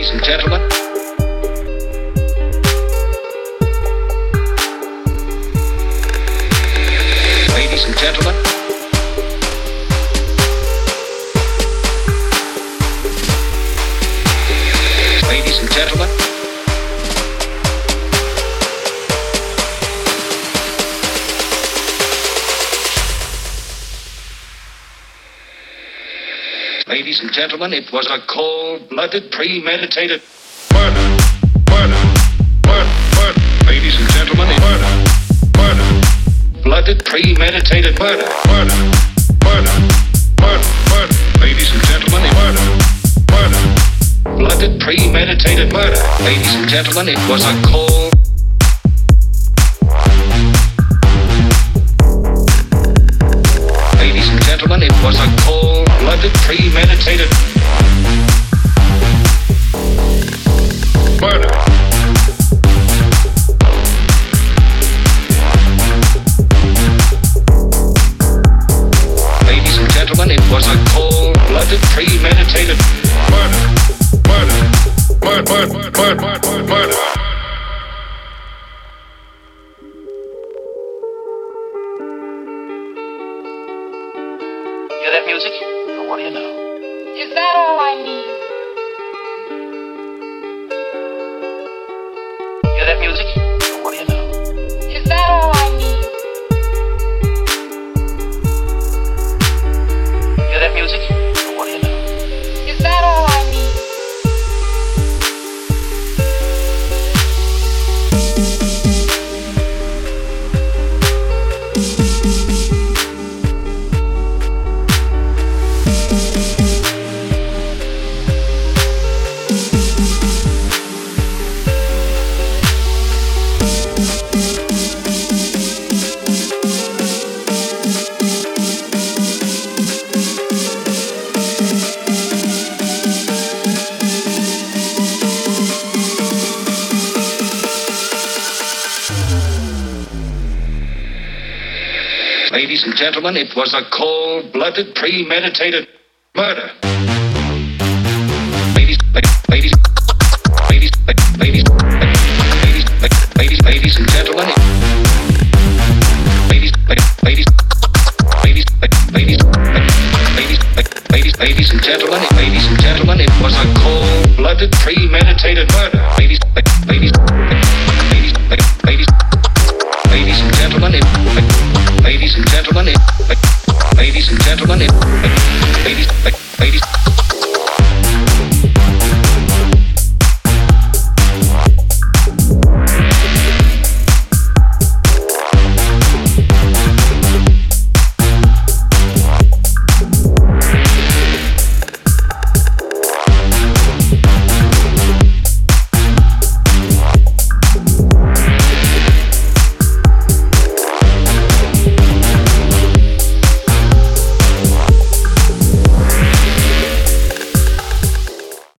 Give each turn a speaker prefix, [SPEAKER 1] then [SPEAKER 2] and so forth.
[SPEAKER 1] Ladies and gentlemen. Ladies and gentlemen. Ladies and gentlemen. Ladies and gentlemen, it was a cold-blooded, premeditated murder. Murder. Murder. Murder. Ladies and gentlemen, murder. Murder. Blooded, premeditated murder. Murder. Murder. Murder. Murder. Ladies and gentlemen, murder. Murder. Blooded, premeditated murder. Ladies and gentlemen, it was a cold. Ladies and gentlemen, it was a cold-blooded, premeditated murder. Ladies and gentlemen, it was a cold-blooded, premeditated murder. Murder. Murder. Murder. Murder. Murder.
[SPEAKER 2] Hear that music? Well, what do you know?
[SPEAKER 3] Is that all I need?
[SPEAKER 2] Hear that music? Well, what do you know?
[SPEAKER 3] Is that all I need?
[SPEAKER 2] Hear that music? Well, what do you know?
[SPEAKER 3] Is that all I need?
[SPEAKER 1] Ladies and gentlemen, it was a cold-blooded, premeditated murder. Ladies, ladies, ladies, ladies, ladies, ladies and gentlemen. Ladies, ladies, ladies, ladies, ladies and gentlemen, it was a cold-blooded, premeditated murder. Ladies, ladies.